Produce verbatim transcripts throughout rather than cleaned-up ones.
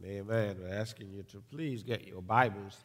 Amen. We're asking you to please get your Bibles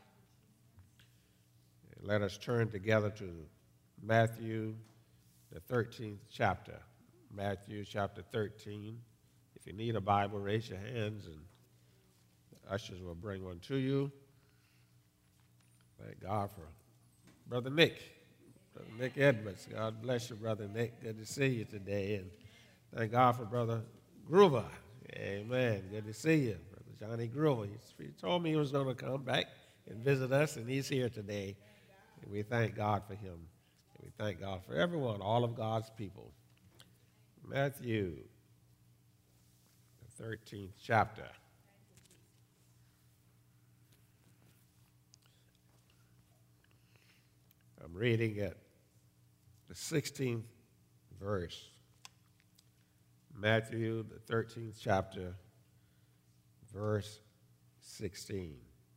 and let us turn together to Matthew, the thirteenth chapter. Matthew chapter thirteen. If you need a Bible, raise your hands and the ushers will bring one to you. Thank God for Brother Nick. Brother Nick Edmonds. God bless you, Brother Nick. Good to see you today. And thank God for Brother Groover. Amen. Good to see you. Brother Johnny Groover. He told me he was going to come back and visit us, and he's here today. And we thank God for him. And we thank God for everyone, all of God's people. Matthew, the thirteenth chapter. I'm reading at the sixteenth verse. Matthew, the thirteenth chapter, verse sixteen.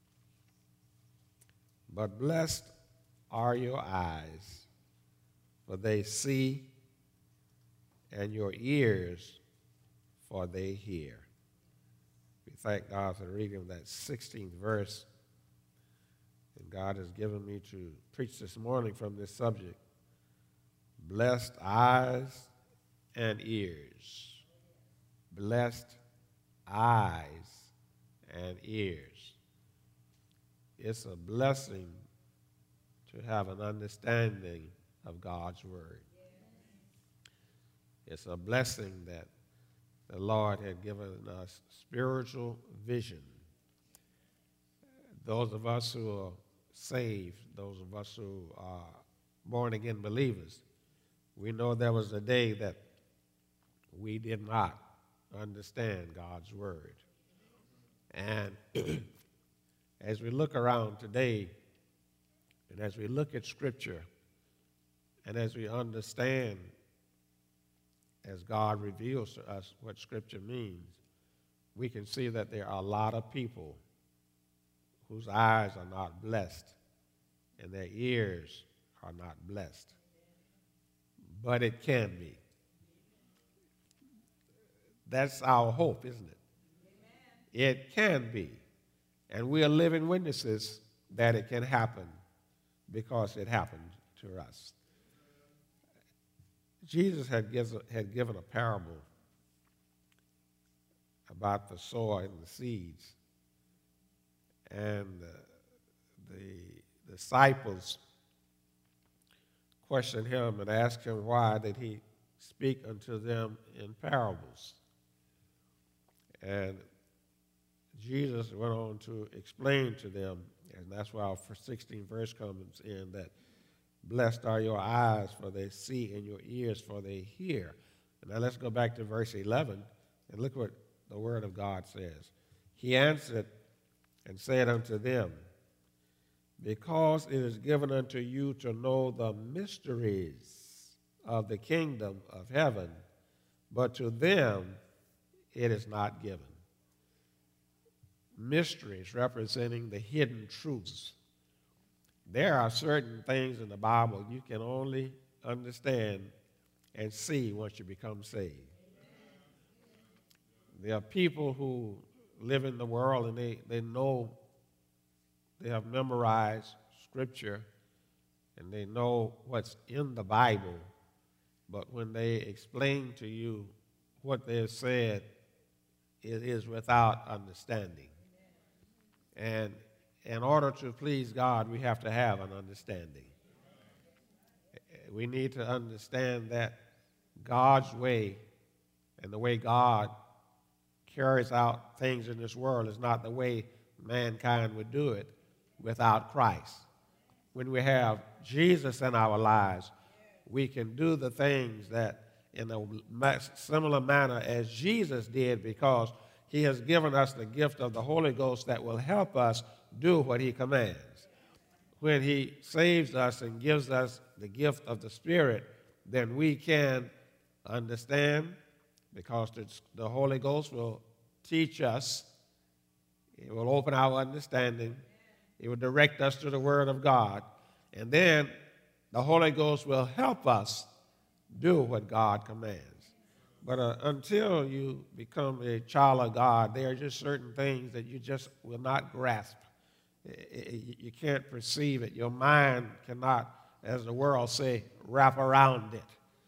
But blessed are your eyes, for they see, and your ears, for they hear. We thank God for the reading of that sixteenth verse. And God has given me to preach this morning from this subject. Blessed eyes and ears. Blessed eyes and ears. It's a blessing to have an understanding of God's word. It's a blessing that the Lord had given us spiritual vision. Those of us who are saved, those of us who are born-again believers, we know there was a day that we did not understand God's word. And as we look around today, and as we look at Scripture, and as we understand, as God reveals to us what Scripture means, we can see that there are a lot of people whose eyes are not blessed and their ears are not blessed. But it can be. That's our hope, isn't it? Amen. It can be. And we are living witnesses that it can happen because it happened to us. Jesus had given, had given a parable about the sower and the seeds. And uh, the disciples questioned him and asked him why did he speak unto them in parables. And Jesus went on to explain to them, and that's why our sixteenth verse comes in, that blessed are your eyes, for they see, and your ears, for they hear. And now let's go back to verse eleven, and look what the word of God says. He answered and said unto them, because it is given unto you to know the mysteries of the kingdom of heaven, but to them it is not given. Mysteries representing the hidden truths. There are certain things in the Bible you can only understand and see once you become saved. There are people who live in the world and they, they know, they have memorized Scripture and they know what's in the Bible, but when they explain to you what they've said, it is without understanding. And in order to please God, we have to have an understanding. We need to understand that God's way and the way God carries out things in this world is not the way mankind would do it without Christ. When we have Jesus in our lives, we can do the things that in a similar manner as Jesus did, because he has given us the gift of the Holy Ghost that will help us do what he commands. When he saves us and gives us the gift of the Spirit, then we can understand, because the Holy Ghost will teach us. It will open our understanding. It will direct us to the Word of God. And then the Holy Ghost will help us do what God commands. But uh, until you become a child of God, there are just certain things that you just will not grasp. You can't perceive it. Your mind cannot, as the world say, wrap around it.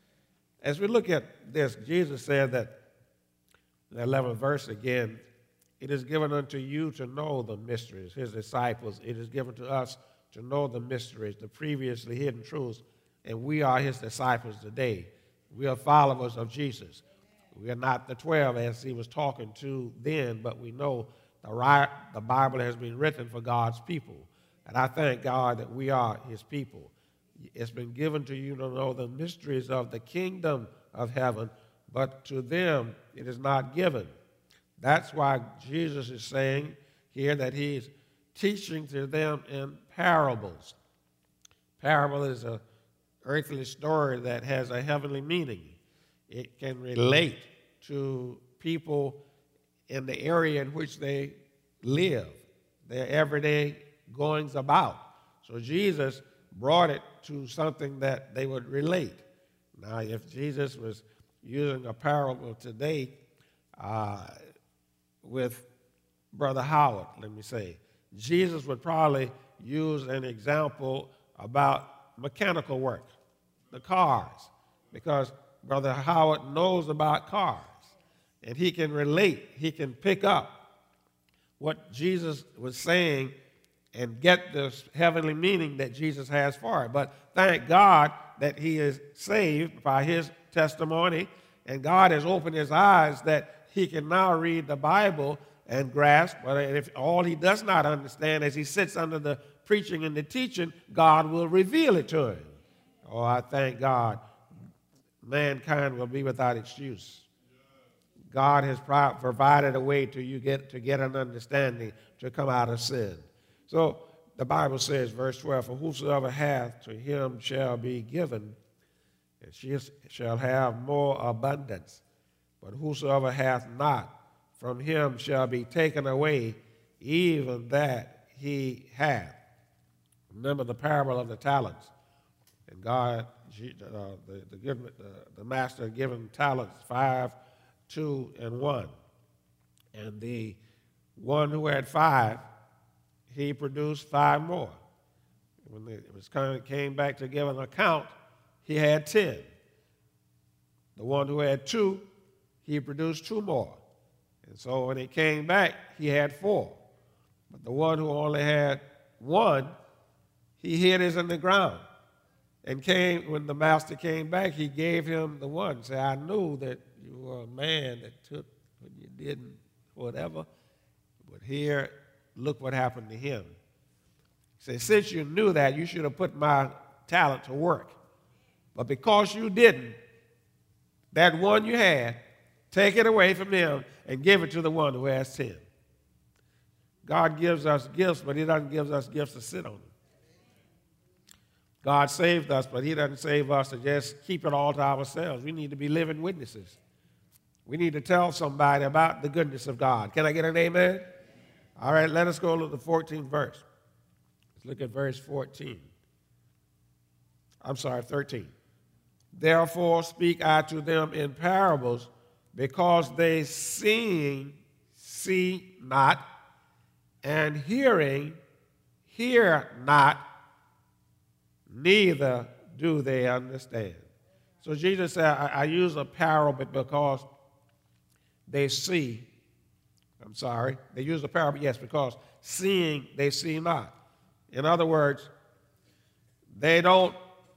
As we look at this, Jesus said that, the eleventh verse again, it is given unto you to know the mysteries, his disciples. It is given to us to know the mysteries, the previously hidden truths, and we are his disciples today. We are followers of Jesus. We are not the twelve as he was talking to then, but we know the, right, the Bible has been written for God's people. And I thank God that we are his people. It's been given to you to know the mysteries of the kingdom of heaven, but to them it is not given. That's why Jesus is saying here that he's teaching to them in parables. Parable is an earthly story that has a heavenly meaning. It can relate to people in the area in which they live, their everyday goings about. So Jesus brought it to something that they would relate. Now, if Jesus was using a parable today uh, with Brother Howard, let me say, Jesus would probably use an example about mechanical work, the cars, because Brother Howard knows about cars, and he can relate, he can pick up what Jesus was saying and get this heavenly meaning that Jesus has for it. But thank God that he is saved by his testimony, and God has opened his eyes that he can now read the Bible and grasp. But if all he does not understand, as he sits under the preaching and the teaching, God will reveal it to him. Oh, I thank God. Mankind will be without excuse. God has pro- provided a way to you get to get an understanding to come out of sin. So the Bible says, verse twelve, for whosoever hath, to him shall be given, and she shall have more abundance. But whosoever hath not, from him shall be taken away, even that he hath. Remember the parable of the talents. And God, uh, the, the, the, the master had given talents, five, two, and one. And the one who had five, he produced five more. When it was kind of came back to give an account, he had ten. The one who had two, he produced two more. And so when he came back, he had four. But the one who only had one, he hid his in the ground. And came when the master came back, he gave him the one. Say, I knew that you were a man that took when you didn't, whatever. But here, look what happened to him. He said, since you knew that, you should have put my talent to work. But because you didn't, that one you had, take it away from him and give it to the one who has ten. God gives us gifts, but he doesn't give us gifts to sit on them. God saved us, but he doesn't save us to just keep it all to ourselves. We need to be living witnesses. We need to tell somebody about the goodness of God. Can I get an amen? All right, let us go to the fourteenth verse. Let's look at verse fourteen. I'm sorry, thirteen. Therefore speak I to them in parables, because they seeing see not, and hearing hear not, neither do they understand. So Jesus said, I, I use a parable because they see, I'm sorry, they use a parable, yes, because seeing they see not. In other words, they don't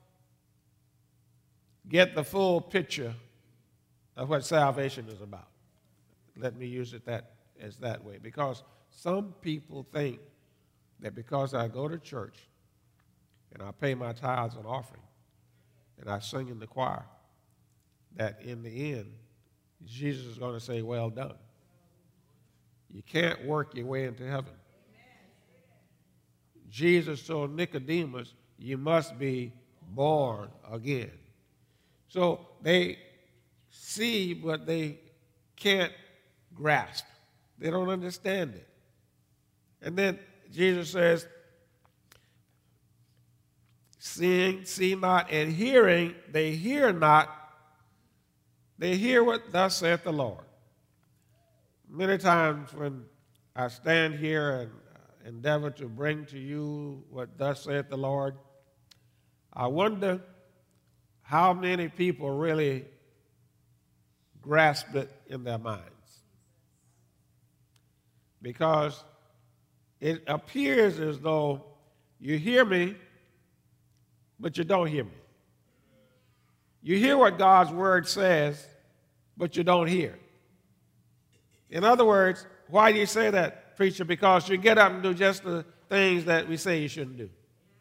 get the full picture of what salvation is about. Let me use it that as that way, because some people think that because I go to church and I pay my tithes and offering and I sing in the choir, that in the end, Jesus is going to say, well done. You can't work your way into heaven. Jesus told Nicodemus, you must be born again. So they see, but they can't grasp. They don't understand it. And then Jesus says, seeing, see not, and hearing, they hear not, They hear what thus saith the Lord. Many times when I stand here and endeavor to bring to you what thus saith the Lord, I wonder how many people really grasp it in their minds. Because it appears as though you hear me, but you don't hear me. You hear what God's word says, but you don't hear. In other words, why do you say that, preacher? Because you get up and do just the things that we say you shouldn't do.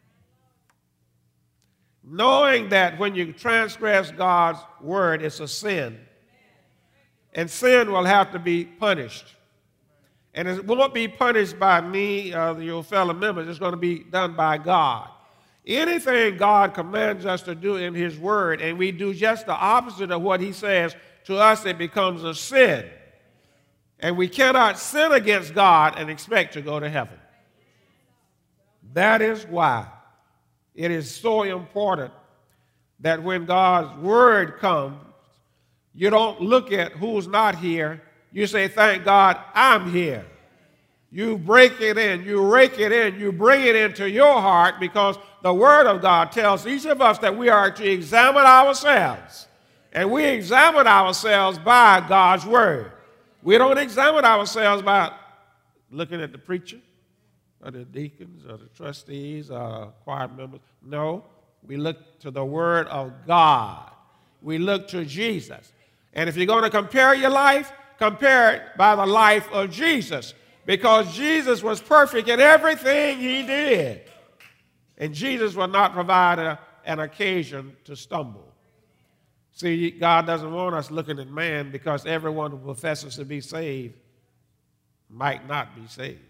Knowing that when you transgress God's word, it's a sin. And sin will have to be punished. And it won't be punished by me or your fellow members. It's going to be done by God. Anything God commands us to do in his word, and we do just the opposite of what he says, to us it becomes a sin. And we cannot sin against God and expect to go to heaven. That is why it is so important that when God's word comes, you don't look at who's not here. You say, thank God I'm here. You break it in, you rake it in, you bring it into your heart, because the word of God tells each of us that we are to examine ourselves. And we examine ourselves by God's word. We don't examine ourselves by looking at the preacher or the deacons or the trustees or choir members. No, we look to the word of God. We look to Jesus. And if you're going to compare your life, compare it by the life of Jesus. Because Jesus was perfect in everything he did. And Jesus will not provide a, an occasion to stumble. See, God doesn't want us looking at man, because everyone who professes to be saved might not be saved.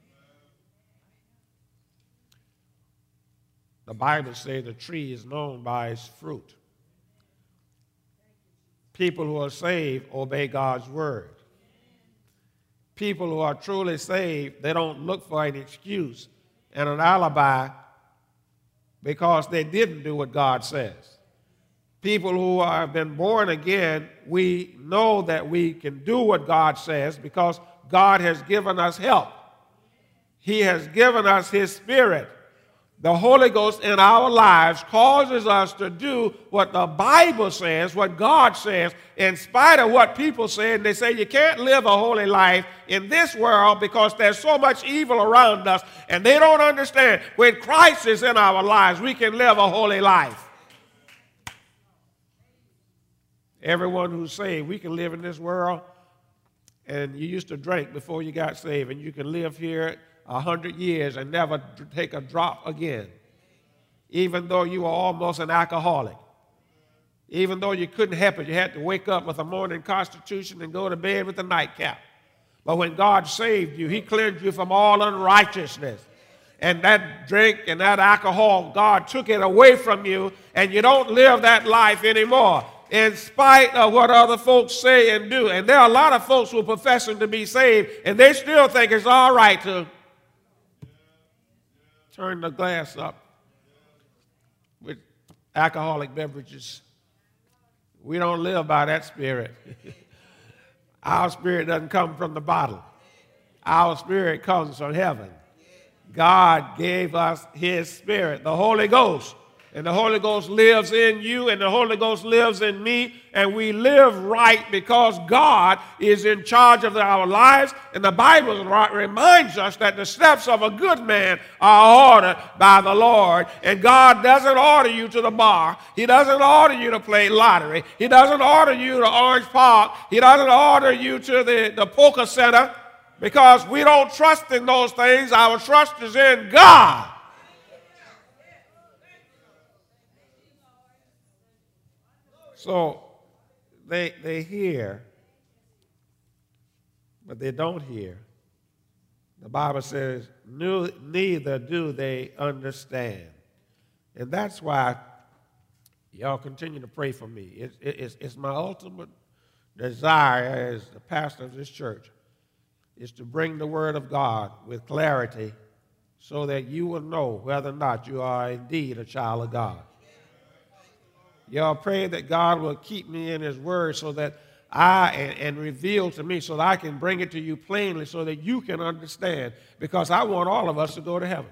The Bible says the tree is known by its fruit. People who are saved obey God's word. People who are truly saved, they don't look for an excuse and an alibi because they didn't do what God says. People who have been born again, we know that we can do what God says because God has given us help. He has given us his Spirit. The Holy Ghost in our lives causes us to do what the Bible says, what God says, in spite of what people say. And they say you can't live a holy life in this world because there's so much evil around us. And they don't understand when Christ is in our lives, we can live a holy life. Everyone who's saved, we can live in this world, and you used to drink before you got saved, and you can live here a hundred years and never take a drop again, even though you were almost an alcoholic, even though you couldn't help it. You had to wake up with a morning constitution and go to bed with a nightcap. But when God saved you, he cleansed you from all unrighteousness. And that drink and that alcohol, God took it away from you, and you don't live that life anymore, in spite of what other folks say and do. And there are a lot of folks who are professing to be saved, and they still think it's all right to turn the glass up with alcoholic beverages. We don't live by that spirit. Our spirit doesn't come from the bottle. Our spirit comes from heaven. God gave us his Spirit, the Holy Ghost. And the Holy Ghost lives in you, and the Holy Ghost lives in me, and we live right because God is in charge of our lives. And the Bible reminds us that the steps of a good man are ordered by the Lord. And God doesn't order you to the bar. He doesn't order you to play lottery. He doesn't order you to Orange Park. He doesn't order you to the, the poker center, because we don't trust in those things. Our trust is in God. So they, they hear, but they don't hear. The Bible says, neither do they understand. And that's why y'all continue to pray for me. It, it, it's, it's my ultimate desire as the pastor of this church is to bring the word of God with clarity so that you will know whether or not you are indeed a child of God. Y'all pray that God will keep me in his word so that I, and, and reveal to me so that I can bring it to you plainly so that you can understand. Because I want all of us to go to heaven.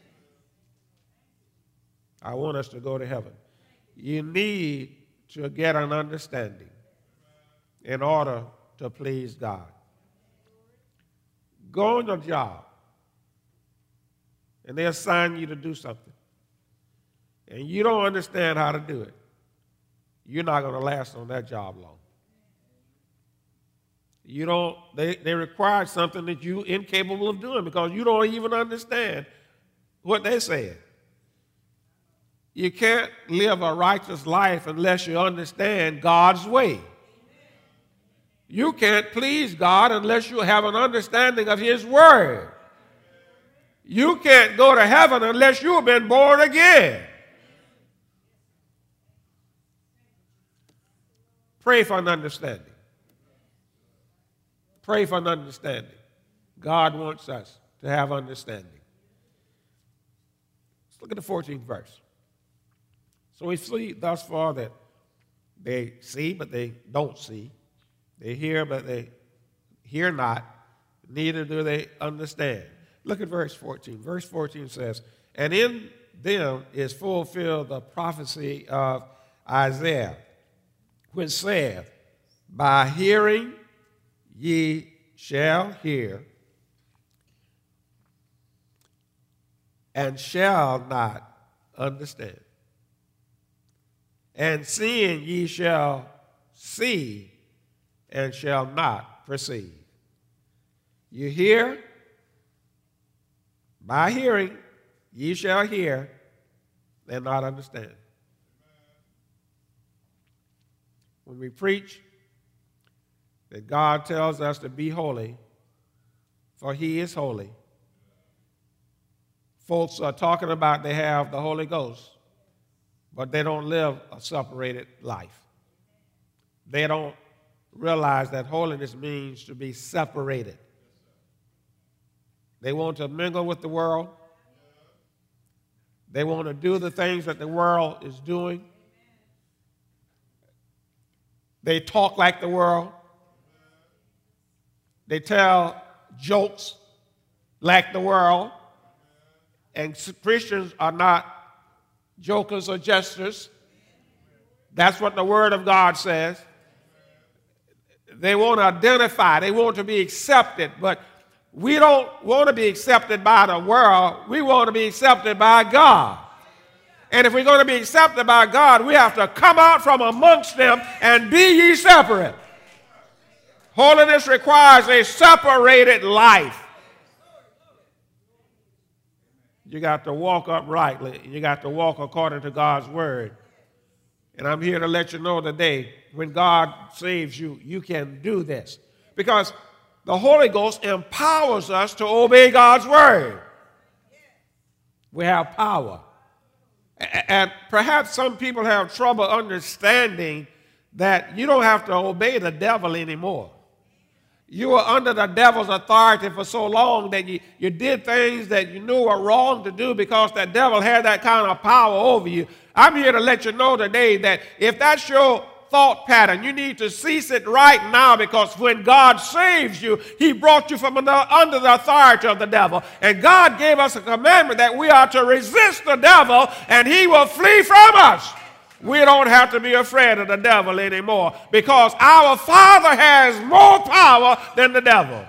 I want us to go to heaven. You need to get an understanding in order to please God. Go on your job, and they assign you to do something, and you don't understand how to do it. You're not going to last on that job long. You don't, they, they require something that you're incapable of doing because you don't even understand what they said. You can't live a righteous life unless you understand God's way. You can't please God unless you have an understanding of his word. You can't go to heaven unless you've been born again. Pray for an understanding. Pray for an understanding. God wants us to have understanding. Let's look at the fourteenth verse. So we see thus far that they see, but they don't see. They hear, but they hear not. Neither do they understand. Look at verse fourteen. Verse fourteen says, and in them is fulfilled the prophecy of Isaiah, which saith, by hearing ye shall hear, and shall not understand. And seeing ye shall see, and shall not perceive. You hear, by hearing ye shall hear, and not understand. When we preach that God tells us to be holy, for he is holy, folks are talking about they have the Holy Ghost, but they don't live a separated life. They don't realize that holiness means to be separated. They want to mingle with the world. They want to do the things that the world is doing. They talk like the world. They tell jokes like the world. And Christians are not jokers or jesters. That's what the Word of God says. They want to identify. They want to be accepted. But we don't want to be accepted by the world. We want to be accepted by God. And if we're going to be accepted by God, we have to come out from amongst them and be ye separate. Holiness requires a separated life. You got to walk uprightly. You got to walk according to God's word. And I'm here to let you know today, when God saves you, you can do this. Because the Holy Ghost empowers us to obey God's word. We have power. And perhaps some people have trouble understanding that you don't have to obey the devil anymore. You were under the devil's authority for so long that you, you did things that you knew were wrong to do because that devil had that kind of power over you. I'm here to let you know today that if that's your thought pattern, you need to cease it right now, because when God saves you, he brought you from under, under the authority of the devil. And God gave us a commandment that we are to resist the devil and he will flee from us. We don't have to be afraid of the devil anymore, because our Father has more power than the devil.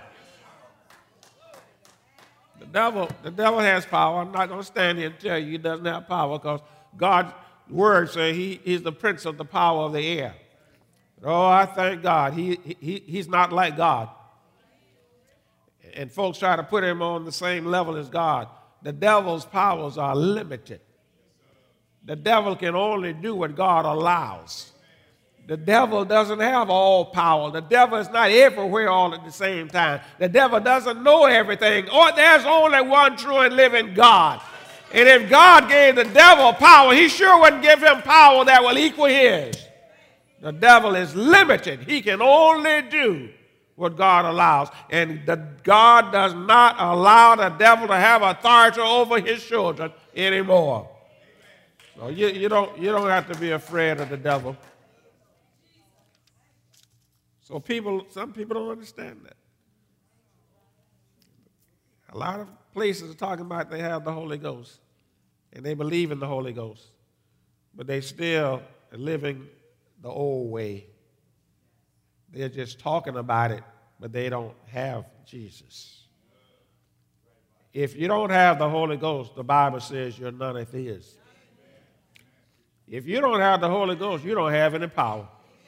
The devil, the devil has power. I'm not going to stand here and tell you he doesn't have power, because God's word says he is the prince of the power of the air. Oh, I thank God. He, he, he's not like God. And folks try to put him on the same level as God. The devil's powers are limited. The devil can only do what God allows. The devil doesn't have all power. The devil is not everywhere all at the same time. The devil doesn't know everything. Or there's only one true and living God. And if God gave the devil power, he sure wouldn't give him power that will equal his. The devil is limited. He can only do what God allows. And the, God does not allow the devil to have authority over his children anymore. So you, you, don't, you don't have to be afraid of the devil. So people, some people don't understand that. A lot of places are talking about they have the Holy Ghost, and they believe in the Holy Ghost, but they still are living the old way. They're just talking about it, but they don't have Jesus. If you don't have the Holy Ghost, the Bible says you're none of His. If you don't have the Holy Ghost, you don't have any power.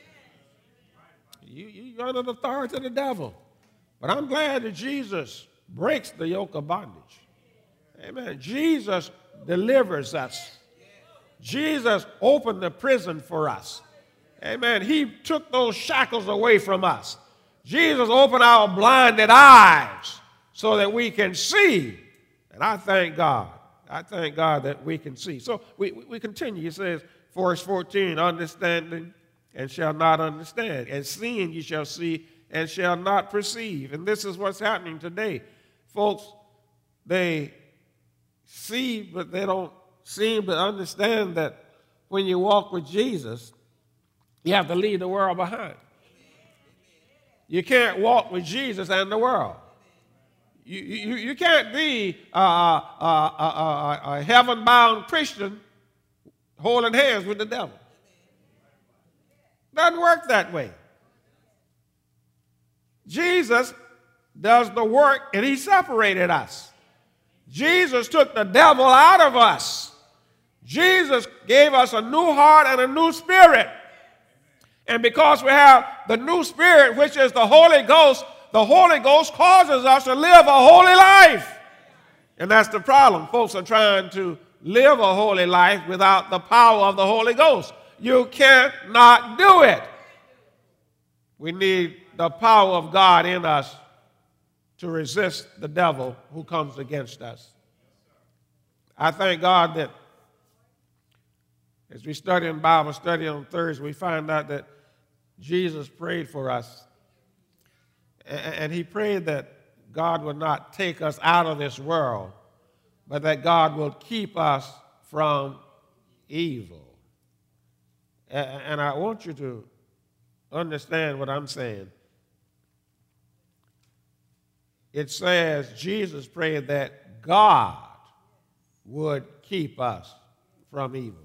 You, you're under the authority of the devil. But I'm glad that Jesus breaks the yoke of bondage. Amen. Jesus delivers us. Jesus opened the prison for us. Amen. He took those shackles away from us. Jesus opened our blinded eyes so that we can see. And I thank God. I thank God that we can see. So we, we continue. It says, verse fourteen, understanding and shall not understand, and seeing you shall see and shall not perceive. And this is what's happening today. Folks, they see, but they don't seem to understand that when you walk with Jesus, you have to leave the world behind. You can't walk with Jesus and the world. You, you, you can't be a, a, a, a, a heaven-bound Christian holding hands with the devil. Doesn't work that way. Jesus does the work, and He separated us. Jesus took the devil out of us. Jesus gave us a new heart and a new spirit. And because we have the new spirit, which is the Holy Ghost, the Holy Ghost causes us to live a holy life. And that's the problem. Folks are trying to live a holy life without the power of the Holy Ghost. You cannot do it. We need the power of God in us to resist the devil who comes against us. I thank God that as we study in Bible study on Thursday, we find out that Jesus prayed for us. And He prayed that God would not take us out of this world, but that God will keep us from evil. And I want you to understand what I'm saying. It says Jesus prayed that God would keep us from evil.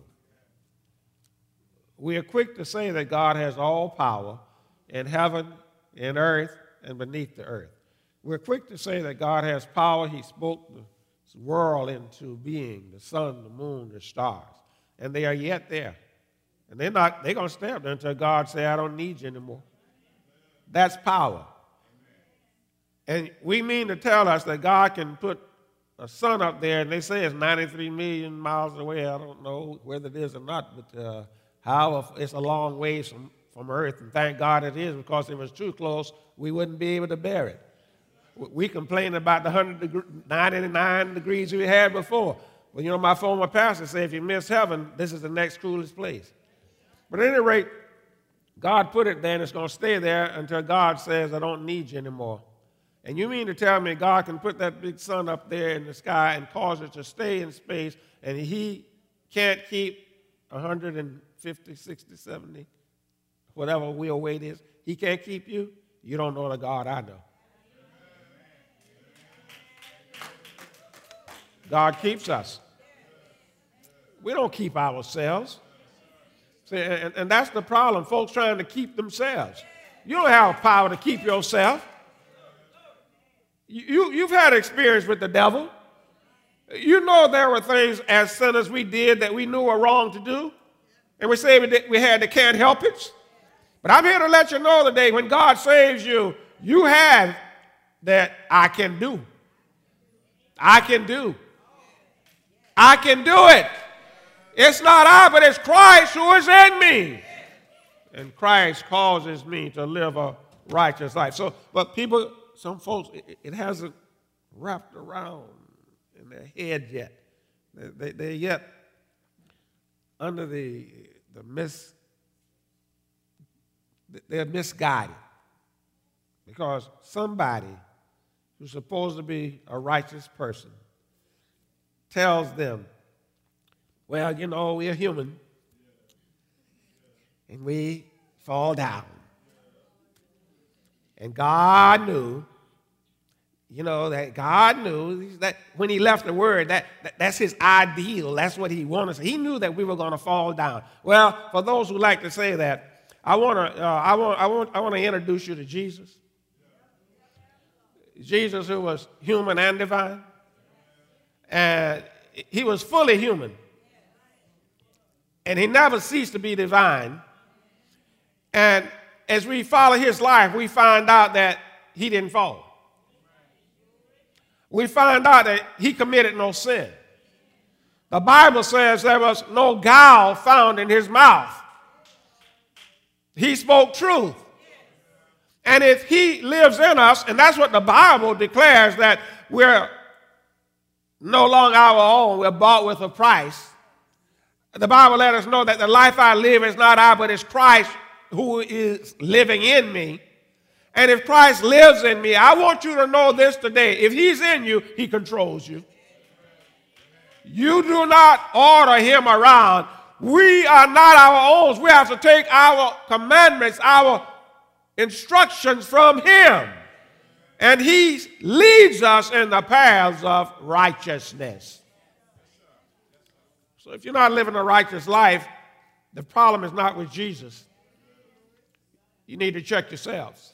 We are quick to say that God has all power in heaven, in earth, and beneath the earth. We're quick to say that God has power. He spoke the world into being, the sun, the moon, the stars, and they are yet there. And they're not, they're going to stay up there until God says, I don't need you anymore. That's power. And we mean to tell us that God can put a sun up there, and they say it's ninety-three million miles away. I don't know whether it is or not, but uh, however, it's a long ways from, from Earth, and thank God it is, because if it was too close, we wouldn't be able to bear it. We complain about the one hundred, ninety-nine degrees we had before. Well, you know, my former pastor said, if you miss heaven, this is the next coolest place. But at any rate, God put it there, and it's going to stay there until God says, I don't need you anymore. And you mean to tell me God can put that big sun up there in the sky and cause it to stay in space, and He can't keep one hundred fifty, sixty, seventy, whatever wheel weight is? He can't keep you? You don't know the God I know. God keeps us. We don't keep ourselves. See, and, and that's the problem, folks trying to keep themselves. You don't have power to keep yourself. You, you've had experience with the devil. You know there were things as sinners we did that we knew were wrong to do, and we say we, did, we had to can't help it. But I'm here to let you know today, when God saves you, you have that I can do. I can do. I can do it. It's not I, but it's Christ who is in me. And Christ causes me to live a righteous life. So, but people, some folks, it, it hasn't wrapped around in their head yet. They, they, they're yet under the, the mis, they're misguided. Because somebody who's supposed to be a righteous person tells them Well, you know, we're human, and we fall down. And God knew, you know, that God knew that when he left the word, that, that that's his ideal. That's what he wanted. He knew that we were going to fall down. Well, for those who like to say that, I want to uh, I want I want I want to introduce you to Jesus. Jesus, who was human and divine, and he was fully human, and he never ceased to be divine. And as we follow his life, we find out that he didn't fall. We find out that he committed no sin. The Bible says there was no guile found in his mouth. He spoke truth. And if he lives in us, and that's what the Bible declares, that we're no longer our own, we're bought with a price. The Bible let us know that the life I live is not I, but it's Christ who is living in me. And if Christ lives in me, I want you to know this today. If he's in you, he controls you. You do not order him around. We are not our own. We have to take our commandments, our instructions from him. And he leads us in the paths of righteousness. So if you're not living a righteous life, the problem is not with Jesus. You need to check yourselves.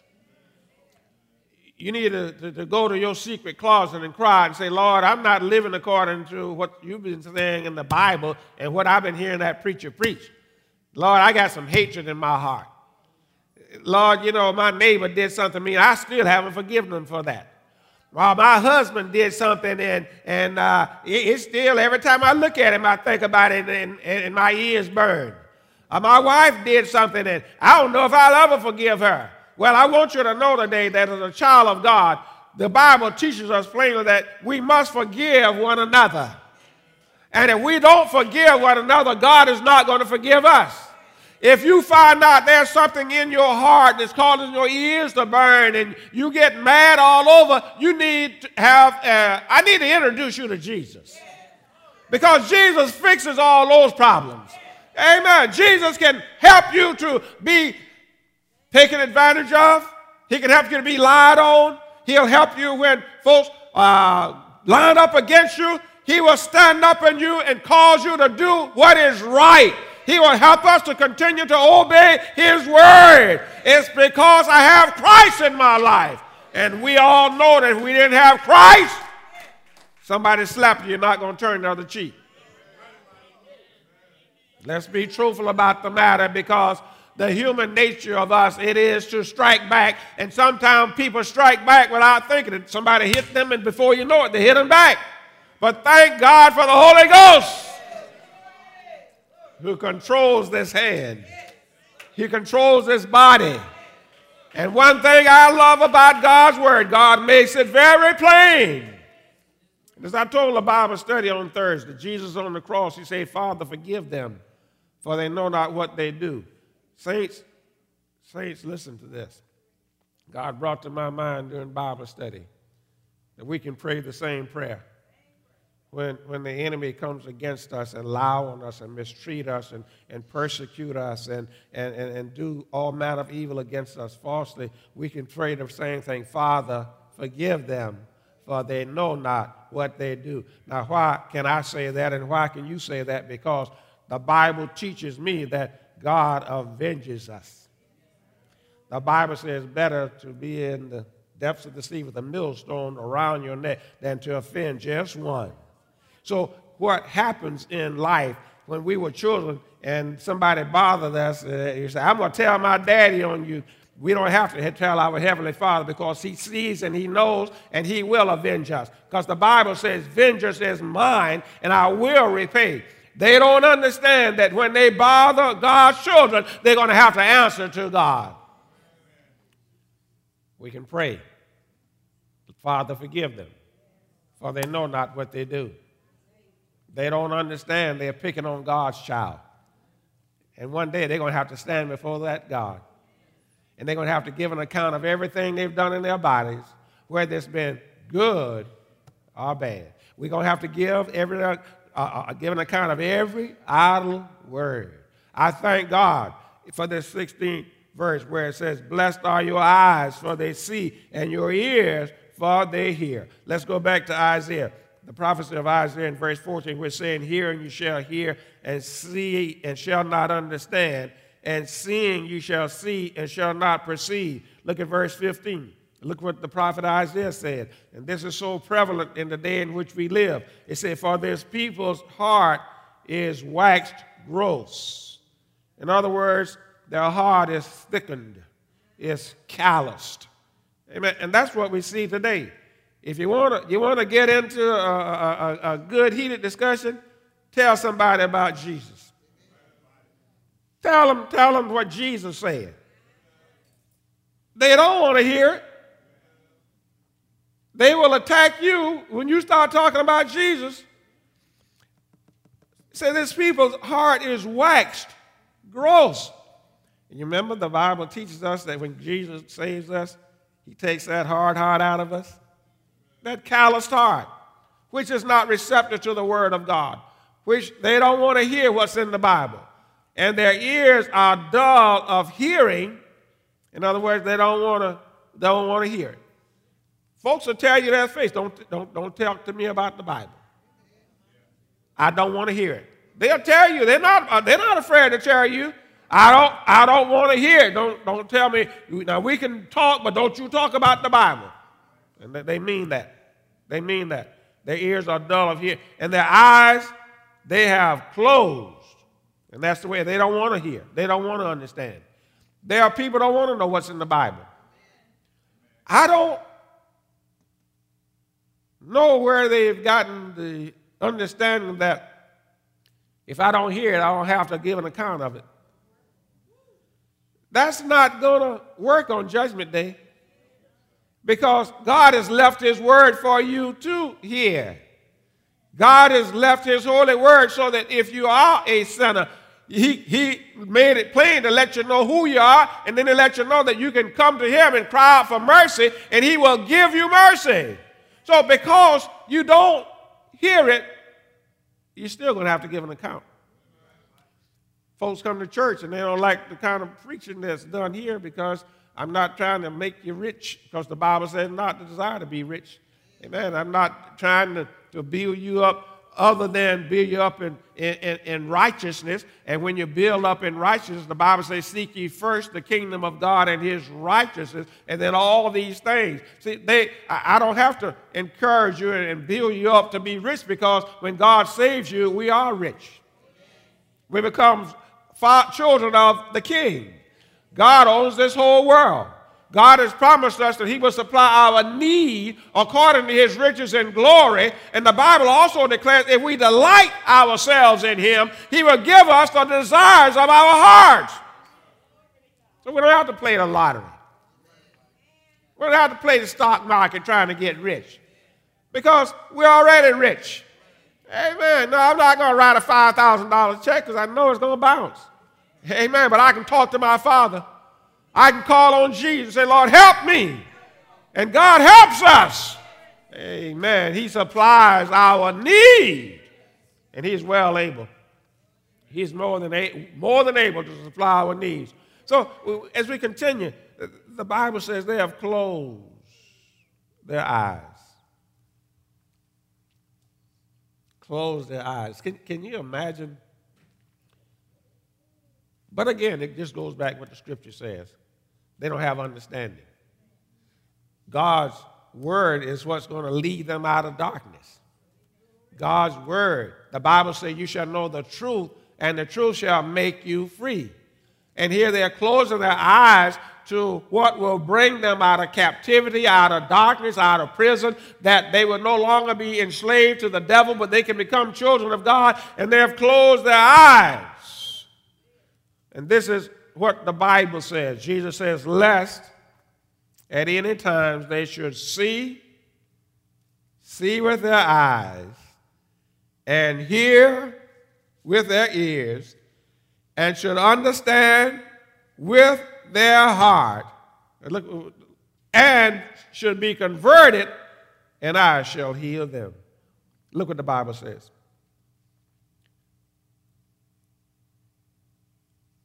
You need to, to, to go to your secret closet and cry and say, Lord, I'm not living according to what you've been saying in the Bible and what I've been hearing that preacher preach. Lord, I got some hatred in my heart. Lord, you know, my neighbor did something to me, and I still haven't forgiven him for that. Well, my husband did something, and, and uh, it, it's still, every time I look at him, I think about it, and, and my ears burn. Uh, my wife did something, and I don't know if I'll ever forgive her. Well, I want you to know today that as a child of God, the Bible teaches us plainly that we must forgive one another. And if we don't forgive one another, God is not going to forgive us. If you find out there's something in your heart that's causing your ears to burn and you get mad all over, you need to have, uh, I need to introduce you to Jesus. Because Jesus fixes all those problems. Amen. Jesus can help you to be taken advantage of. He can help you to be lied on. He'll help you when folks uh, line up against you. He will stand up in you and cause you to do what is right. He will help us to continue to obey his word. It's because I have Christ in my life. And we all know that if we didn't have Christ, somebody slap you, you're not going to turn the other cheek. Let's be truthful about the matter, because the human nature of us, it is to strike back. And sometimes people strike back without thinking it. Somebody hit them, and before you know it, they hit them back. But thank God for the Holy Ghost, who controls this hand. He controls this body. And one thing I love about God's word, God makes it very plain. As I told a Bible study on Thursday, Jesus on the cross, he said, Father, forgive them, for they know not what they do. Saints, saints, listen to this. God brought to my mind during Bible study that we can pray the same prayer. When, when the enemy comes against us and lie on us and mistreat us and, and persecute us and, and, and, and do all manner of evil against us falsely, we can pray the same thing. Father, forgive them, for they know not what they do. Now, why can I say that, and why can you say that? Because the Bible teaches me that God avenges us. The Bible says better to be in the depths of the sea with a millstone around your neck than to offend just one. So what happens in life when we were children and somebody bothered us, uh, you say, I'm going to tell my daddy on you. We don't have to tell our Heavenly Father, because he sees and he knows and he will avenge us. Because the Bible says, vengeance is mine and I will repay. They don't understand that when they bother God's children, they're going to have to answer to God. We can pray, Father, forgive them, for they know not what they do. They don't understand they're picking on God's child. And one day they're going to have to stand before that God. And they're going to have to give an account of everything they've done in their bodies, whether it's been good or bad. We're going to have to give every uh, uh, give an account of every idle word. I thank God for this sixteenth verse where it says, blessed are your eyes, for they see, and your ears, for they hear. Let's go back to Isaiah. The prophecy of Isaiah in verse fourteen, we're saying, hearing you shall hear, and see, and shall not understand, and seeing you shall see, and shall not perceive. Look at verse fifteen. Look what the prophet Isaiah said. And this is so prevalent in the day in which we live. It said, for this people's heart is waxed gross. In other words, their heart is thickened, is calloused. Amen. And that's what we see today. If you want to you want to get into a, a, a good, heated discussion, tell somebody about Jesus. Tell them, tell them what Jesus said. They don't want to hear it. They will attack you when you start talking about Jesus. Say, this people's heart is waxed gross. And you remember the Bible teaches us that when Jesus saves us, he takes that hard heart out of us, that calloused heart, which is not receptive to the word of God, which they don't want to hear what's in the Bible. And their ears are dull of hearing. In other words, they don't want to, don't want to hear it. Folks will tell you their face, don't, don't, don't talk to me about the Bible. I don't want to hear it. They'll tell you, they're not, they're not afraid to tell you, I don't, I don't want to hear it. Don't, don't tell me. Now, we can talk, but don't you talk about the Bible. And they mean that. They mean that. Their ears are dull of hearing. And their eyes, they have closed. And that's the way they don't want to hear. They don't want to understand. There are people who don't want to know what's in the Bible. I don't know where they've gotten the understanding that if I don't hear it, I don't have to give an account of it. That's not going to work on Judgment Day, because God has left his word for you to hear. God has left his holy word so that if you are a sinner, he, he made it plain to let you know who you are, and then to let you know that you can come to him and cry out for mercy, and he will give you mercy. So because you don't hear it, you're still going to have to give an account. Folks come to church and they don't like the kind of preaching that's done here, because I'm not trying to make you rich, because the Bible says not to desire to be rich. Amen. I'm not trying to, to build you up other than build you up in, in, in righteousness. And when you build up in righteousness, the Bible says, seek ye first the kingdom of God and his righteousness, and then all these things. See, they, I don't have to encourage you and build you up to be rich, because when God saves you, we are rich. We become children of the King. God owns this whole world. God has promised us that he will supply our need according to his riches and glory. And the Bible also declares if we delight ourselves in him, he will give us the desires of our hearts. So we don't have to play the lottery. We don't have to play the stock market trying to get rich, because we're already rich. Amen. No, I'm not going to write a five thousand dollar check, because I know it's going to bounce. Amen. But I can talk to my Father. I can call on Jesus and say, Lord, help me. And God helps us. Amen. He supplies our need. And he's well able. He's more than, a, more than able to supply our needs. So as we continue, the Bible says they have closed their eyes. Closed their eyes. Can, can you imagine? But again, it just goes back to what the scripture says. They don't have understanding. God's word is what's going to lead them out of darkness. God's word. The Bible says you shall know the truth, and the truth shall make you free. And here they're closing their eyes to what will bring them out of captivity, out of darkness, out of prison, that they will no longer be enslaved to the devil, but they can become children of God, and they have closed their eyes. And this is what the Bible says. Jesus says, lest at any time they should see, see with their eyes, and hear with their ears, and should understand with their heart, and should be converted, and I shall heal them. Look what the Bible says.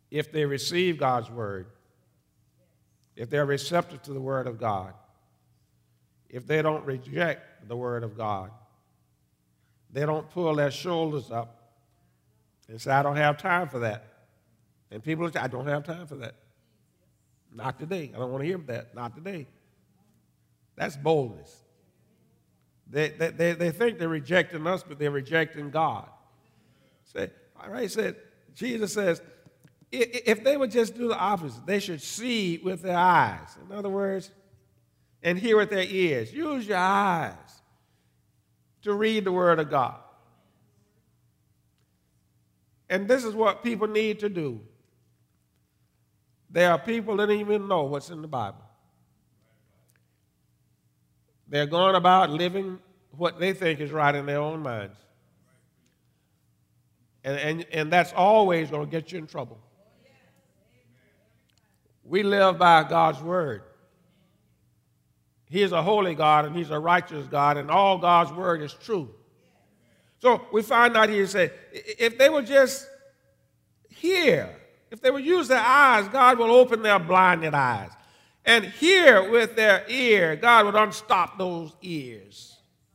if they receive God's word, if they're receptive to the word of God, if they don't reject the word of God, they don't pull their shoulders up and say, I don't have time for that. And people say, I don't have time for that. Not today. I don't want to hear that. Not today. That's boldness. They, they, they, they think they're rejecting us, but they're rejecting God. Say, all right, said, Jesus says, if they would just do the opposite, they should see with their eyes. In other words, and hear with their ears. Use your eyes to read the word of God. And this is what people need to do. There are people that don't even know what's in the Bible. They're going about living what they think is right in their own minds. And, and, and that's always going to get you in trouble. We live by God's word. He is a holy God and he's a righteous God, and all God's word is true. So we find out here, say, if they would just hear, if they would use their eyes, God will open their blinded eyes. And hear with their ear, God would unstop those ears.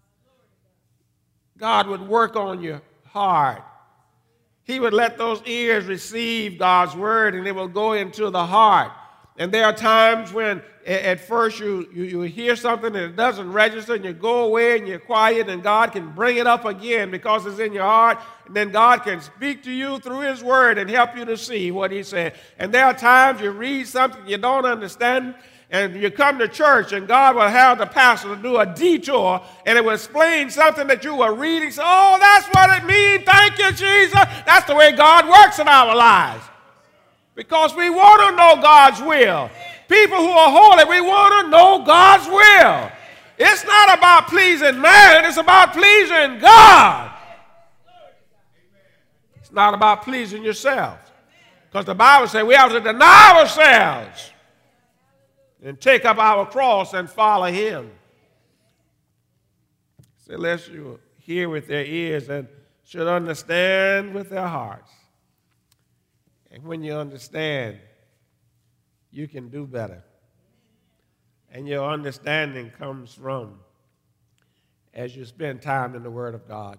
God would work on your heart. He would let those ears receive God's word, and it will go into the heart. And there are times when at first you, you, you hear something and it doesn't register, and you go away and you're quiet, and God can bring it up again because it's in your heart. And then God can speak to you through his word and help you to see what he said. And there are times you read something you don't understand, and you come to church and God will have the pastor to do a detour, and it will explain something that you were reading. So, oh, that's what it means. Thank you, Jesus. That's the way God works in our lives. Because we want to know God's will. People who are holy, we want to know God's will. It's not about pleasing man. It's about pleasing God. It's not about pleasing yourself. Because the Bible says we have to deny ourselves and take up our cross and follow him. So unless you hear with their ears and should understand with their hearts. And when you understand, you can do better. And your understanding comes from as you spend time in the Word of God.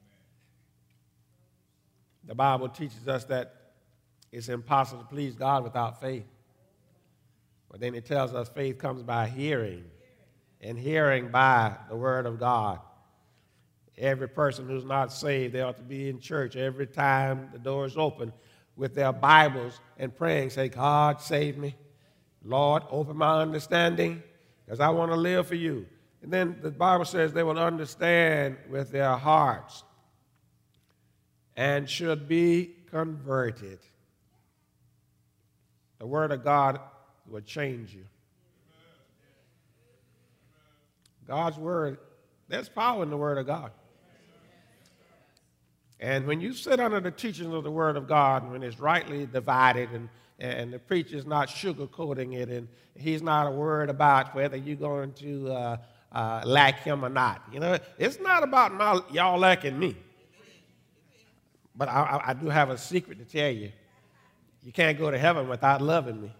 The Bible teaches us that it's impossible to please God without faith. But then it tells us faith comes by hearing, and hearing by the Word of God. Every person who's not saved, they ought to be in church every time the door is open with their Bibles and praying, say, God, save me. Lord, open my understanding, because I want to live for you. And then the Bible says they will understand with their hearts and should be converted. The Word of God will change you. God's Word, there's power in the Word of God. And when you sit under the teachings of the Word of God, when it's rightly divided, and, and the preacher's not sugarcoating it, and he's not a word about whether you're going to uh, uh, like him or not. You know, it's not about my, y'all liking me. But I, I, I do have a secret to tell you. You can't go to heaven without loving me.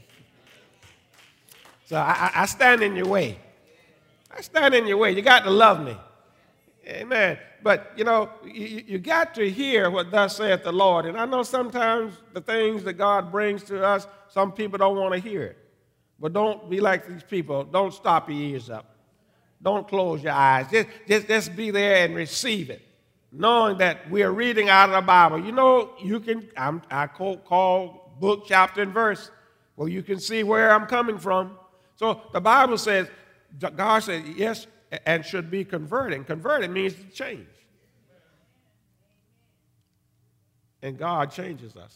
So I, I stand in your way. I stand in your way. You got to love me. Amen. But, you know, you, you got to hear what thus saith the Lord. And I know sometimes the things that God brings to us, some people don't want to hear it. But don't be like these people. Don't stop your ears up. Don't close your eyes. Just, just, just be there and receive it, knowing that we are reading out of the Bible. You know, you can, I'm, I quote, call book, chapter, and verse, where you can see where I'm coming from. So the Bible says, God said, yes, and should be converted. Converted means to change. And God changes us.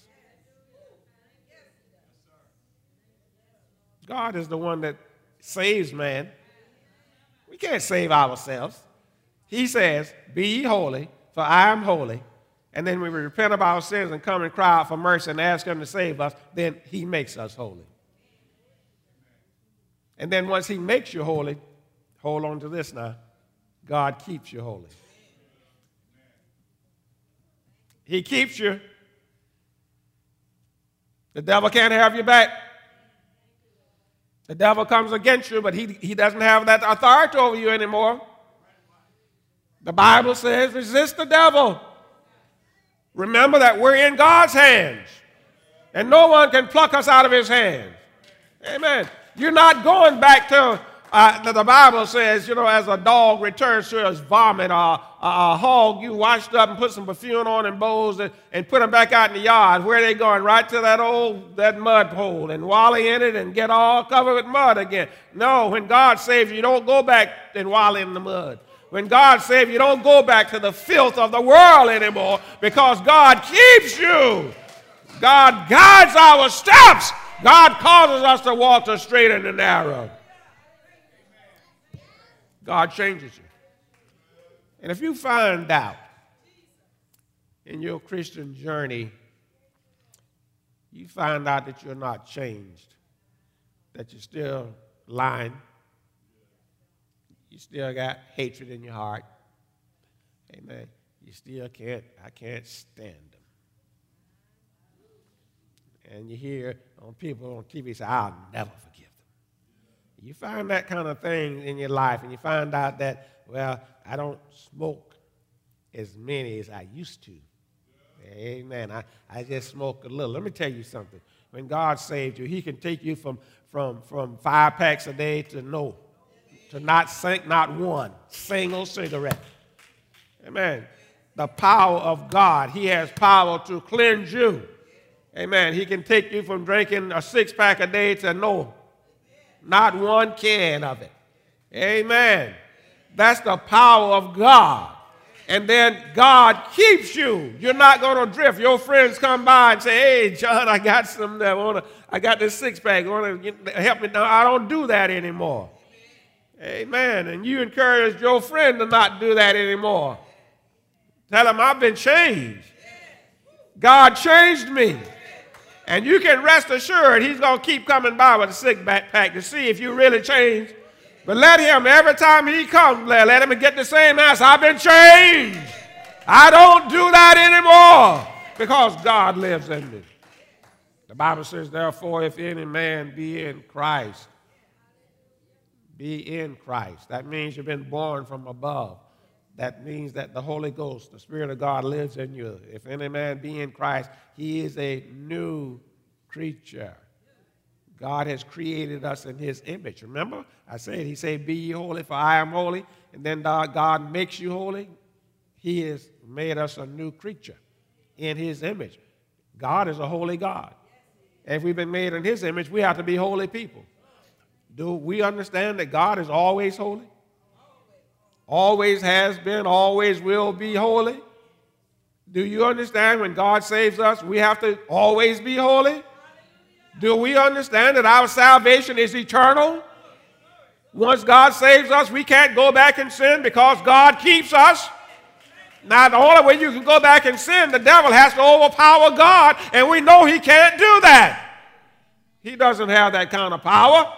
God is the one that saves man. We can't save ourselves. He says, be ye holy, for I am holy. And then when we repent of our sins and come and cry out for mercy and ask him to save us, then he makes us holy. And then once he makes you holy, hold on to this now, God keeps you holy. He keeps you The devil can't have you back. The devil comes against you, but he, he doesn't have that authority over you anymore. The Bible says, resist the devil. Remember that we're in God's hands, and no one can pluck us out of his hands. Amen. You're not going back to, uh, the Bible says, you know, as a dog returns to his vomit, or a, a hog you washed up and put some perfume on and bows and, and put them back out in the yard. Where are they going? Right to that old, that mud hole and wally in it and get all covered with mud again. No, when God saves you, you don't go back and wally in the mud. When God saves you, you don't go back to the filth of the world anymore, because God keeps you. God guides our steps. God causes us to walk the straight and the narrow. God changes you. And if you find out in your Christian journey, you find out that you're not changed, that you're still lying, you still got hatred in your heart, amen, you still can't, I can't stand them. And you hear on people on T V say, I'll never forgive them. You find that kind of thing in your life, and you find out that, well, I don't smoke as many as I used to. Amen. I, I just smoke a little. Let me tell you something. When God saved you, he can take you from, from, from five packs a day to no, to not sink not one single cigarette. Amen. The power of God. He has power to cleanse you. Amen. He can take you from drinking a six-pack a day to no, not one can of it. Amen. That's the power of God. And then God keeps you. You're not going to drift. Your friends come by and say, hey, John, I got some, I, wanna, I got this six-pack. Want to help me? No, I don't do that anymore. Amen. And you encourage your friend to not do that anymore. Tell him, I've been changed. God changed me. And you can rest assured he's going to keep coming by with a six-pack to see if you really changed. But let him, every time he comes, let, let him get the same answer. I've been changed. I don't do that anymore because God lives in me. The Bible says, therefore, if any man be in Christ, be in Christ. That means you've been born from above. That means that the Holy Ghost, the Spirit of God, lives in you. If any man be in Christ, he is a new creature. God has created us in his image. Remember, I said, he said, be ye holy, for I am holy. And then God makes you holy. He has made us a new creature in his image. God is a holy God. And if we've been made in his image, we have to be holy people. Do we understand that God is always holy? Always has been, always will be holy? Do you understand when God saves us, we have to always be holy? Do we understand that our salvation is eternal? Once God saves us, we can't go back and sin because God keeps us. Now, the only way you can go back and sin, the devil has to overpower God, and we know he can't do that. He doesn't have that kind of power.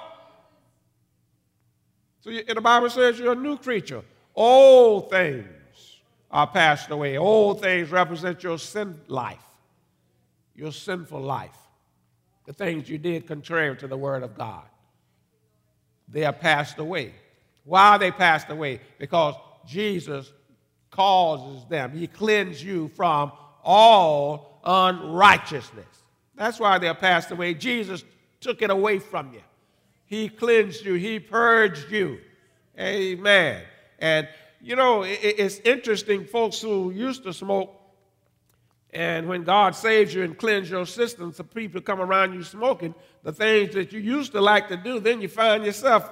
So the Bible says you're a new creature. Old things are passed away. Old things represent your sin life, your sinful life. The things you did contrary to the word of God. They are passed away. Why are they passed away? Because Jesus causes them. He cleansed you from all unrighteousness. That's why they're passed away. Jesus took it away from you. He cleansed you. He purged you. Amen. And, you know, it's interesting, folks who used to smoke, and when God saves you and cleanses your system, so people come around you smoking, the things that you used to like to do, then you find yourself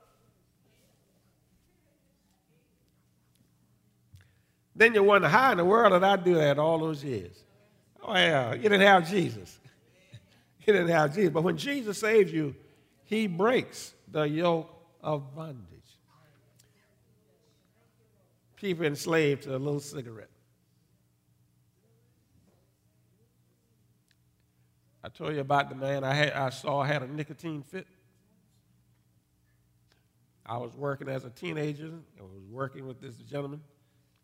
then you wonder, how in the world did I do that all those years? Oh, yeah, you didn't have Jesus. You didn't have Jesus. But when Jesus saves you, he breaks the yoke of bondage. People enslaved to a little cigarette. I told you about the man I, had, I saw had a nicotine fit. I was working as a teenager. I was working with this gentleman,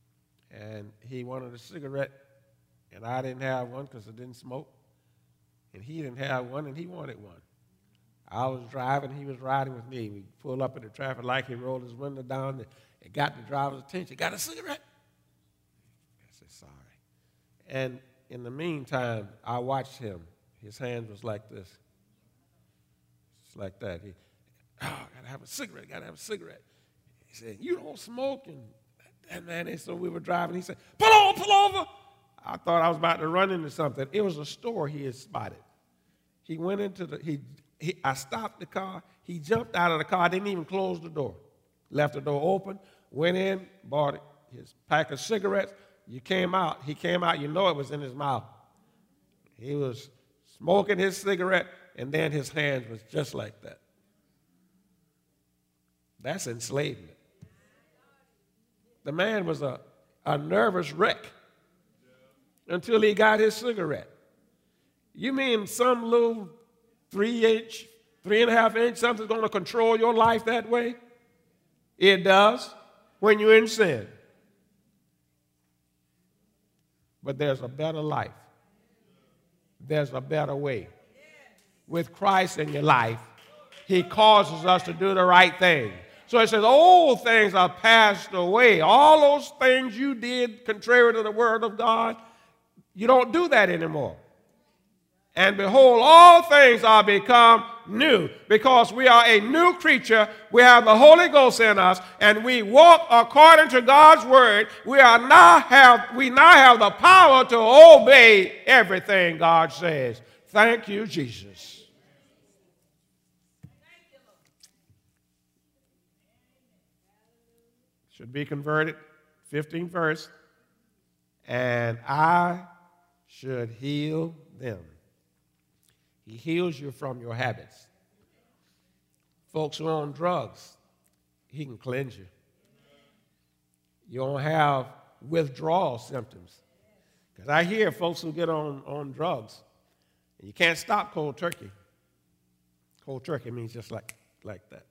and he wanted a cigarette, and I didn't have one because I didn't smoke. and he didn't have one, and he wanted one. I was driving, he was riding with me. We pulled up at the traffic light, he rolled his window down and got the driver's attention. Got a cigarette? I said, sorry. And in the meantime, I watched him. His hand was like this. Just like that. He, oh, I gotta have a cigarette, gotta have a cigarette. He said, you don't smoke? And that man, and so we were driving. He said, pull over, pull over. I thought I was about to run into something. It was a store he had spotted. He went into the, he, he, I stopped the car. He jumped out of the car. I didn't even close the door. Left the door open, went in, bought his pack of cigarettes. You came out. He came out. You know it was in his mouth. He was smoking his cigarette, and then his hand was just like that. That's enslavement. The man was a, a nervous wreck until he got his cigarette. You mean some little three-inch, three-and-a-half inch, something's going to control your life that way? It does when you're in sin. But there's a better life. There's a better way. With Christ in your life, he causes us to do the right thing. So it says, old things are passed away. All those things you did contrary to the word of God, you don't do that anymore. And behold, all things are become new, because we are a new creature. We have the Holy Ghost in us, and we walk according to God's word. We are now have we now have the power to obey everything God says. Thank you, Jesus. Should be converted, fifteenth verse. And I should heal them. He heals you from your habits. Folks who are on drugs, he can cleanse you. You don't have withdrawal symptoms. Because I hear folks who get on, on drugs, and you can't stop cold turkey. Cold turkey means just like, like that.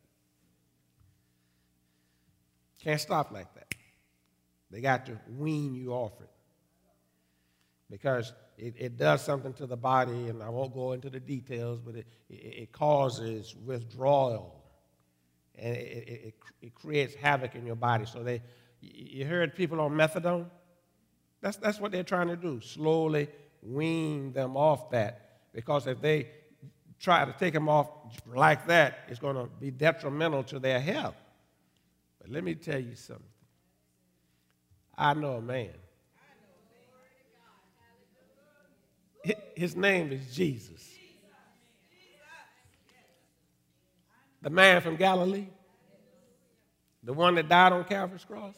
Can't stop like that. They got to wean you off it. Because it, it does something to the body, and I won't go into the details, but it, it, it causes withdrawal, and it, it, it, it creates havoc in your body. So they, you heard people on methadone? That's, that's what they're trying to do, slowly wean them off that, because if they try to take them off like that, it's going to be detrimental to their health. But let me tell you something. I know a man. His name is Jesus. The man from Galilee. The one that died on Calvary's cross.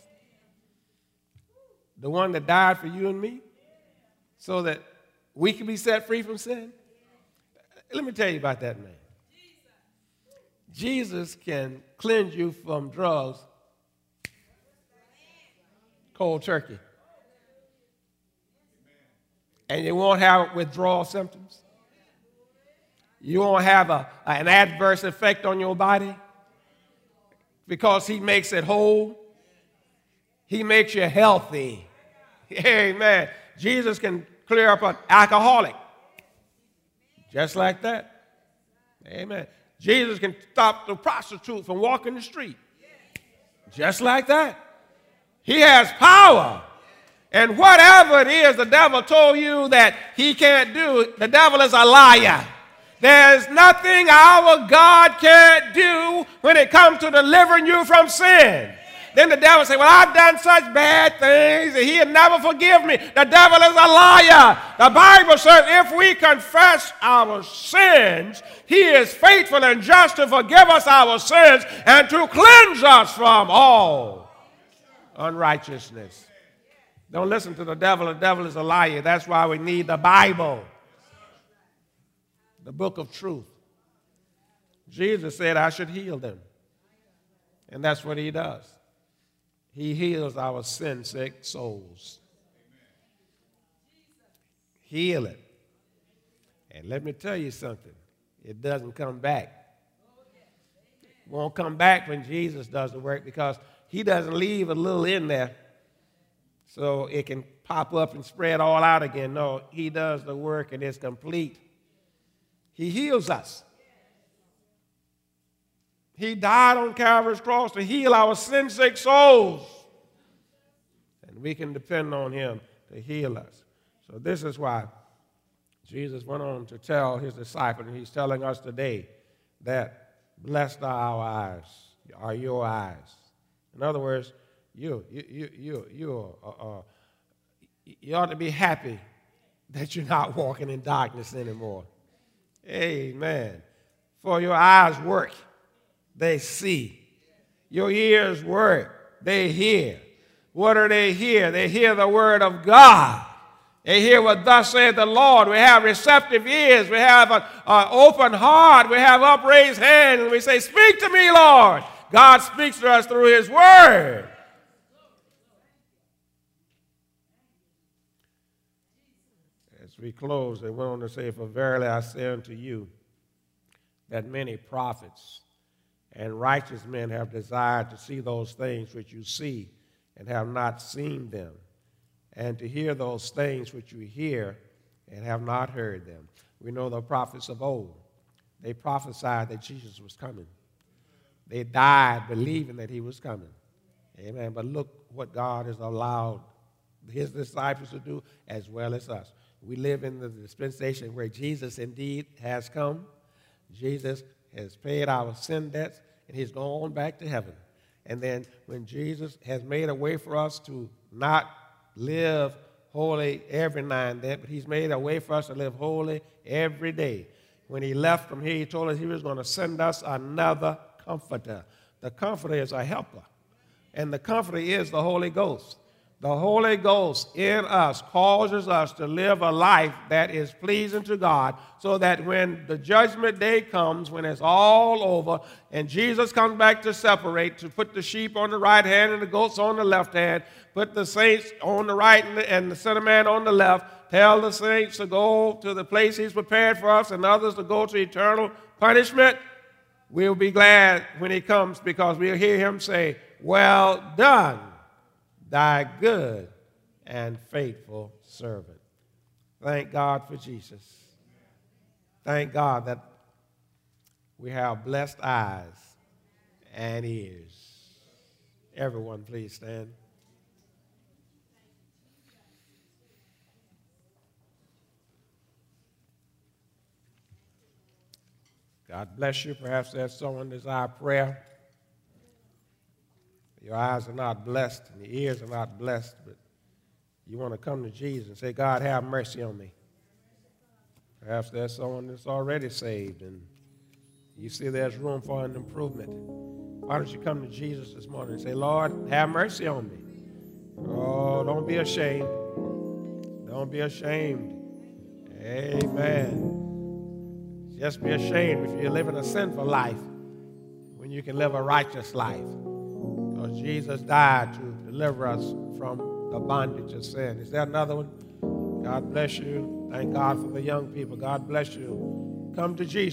The one that died for you and me so that we can be set free from sin. Let me tell you about that man. Jesus can cleanse you from drugs cold turkey. And you won't have withdrawal symptoms. You won't have a, an adverse effect on your body because he makes it whole. He makes you healthy. Amen. Jesus can clear up an alcoholic just like that. Amen. Jesus can stop the prostitute from walking the street just like that. He has power. And whatever it is the devil told you that he can't do, the devil is a liar. There's nothing our God can't do when it comes to delivering you from sin. Then the devil say, well, I've done such bad things and he'll never forgive me. The devil is a liar. The Bible says if we confess our sins, he is faithful and just to forgive us our sins and to cleanse us from all unrighteousness. Don't listen to the devil. The devil is a liar. That's why we need the Bible, the book of truth. Jesus said I should heal them. And that's what he does. He heals our sin-sick souls. Heal it. And let me tell you something. It doesn't come back. It won't come back when Jesus does the work because he doesn't leave a little in there so it can pop up and spread all out again. No, he does the work and it's complete. He heals us. He died on Calvary's cross to heal our sin-sick souls. And we can depend on him to heal us. So this is why Jesus went on to tell his disciples, and he's telling us today, that blessed are our eyes, are your eyes. In other words, you, you, you, you, you, uh, uh, you ought to be happy that you're not walking in darkness anymore. Amen. For your eyes work, they see. Your ears work, they hear. What do they hear? They hear the word of God. They hear what thus saith the Lord. We have receptive ears. We have an open heart. We have upraised hands. And we say, speak to me, Lord. God speaks to us through his word. As we close, they went on to say, for verily I say unto you, that many prophets and righteous men have desired to see those things which you see and have not seen them, and to hear those things which you hear and have not heard them. We know the prophets of old. They prophesied that Jesus was coming. They died believing that he was coming. Amen. But look what God has allowed his disciples to do as well as us. We live in the dispensation where Jesus indeed has come. Jesus has paid our sin debts, and he's gone back to heaven. And then when Jesus has made a way for us to not live holy every now and then, but he's made a way for us to live holy every day. When he left from here, he told us he was going to send us another comforter. The comforter is a helper, and the comforter is the Holy Ghost. The Holy Ghost in us causes us to live a life that is pleasing to God, so that when the judgment day comes, when it's all over, and Jesus comes back to separate, to put the sheep on the right hand and the goats on the left hand, put the saints on the right and the, and the sinner man on the left, tell the saints to go to the place he's prepared for us and others to go to eternal punishment, we'll be glad when he comes, because we'll hear him say, well done, thy good and faithful servant. Thank God for Jesus. Thank God that we have blessed eyes and ears. Everyone, please stand. God bless you. Perhaps there's someone desire prayer. Your eyes are not blessed and your ears are not blessed, but you want to come to Jesus and say, God, have mercy on me. Perhaps there's someone that's already saved and you see there's room for an improvement. Why don't you come to Jesus this morning and say, Lord, have mercy on me. Oh, don't be ashamed. Don't be ashamed. Amen. Just be ashamed if you're living a sinful life when you can live a righteous life. Because Jesus died to deliver us from the bondage of sin. Is there another one? God bless you. Thank God for the young people. God bless you. Come to Jesus.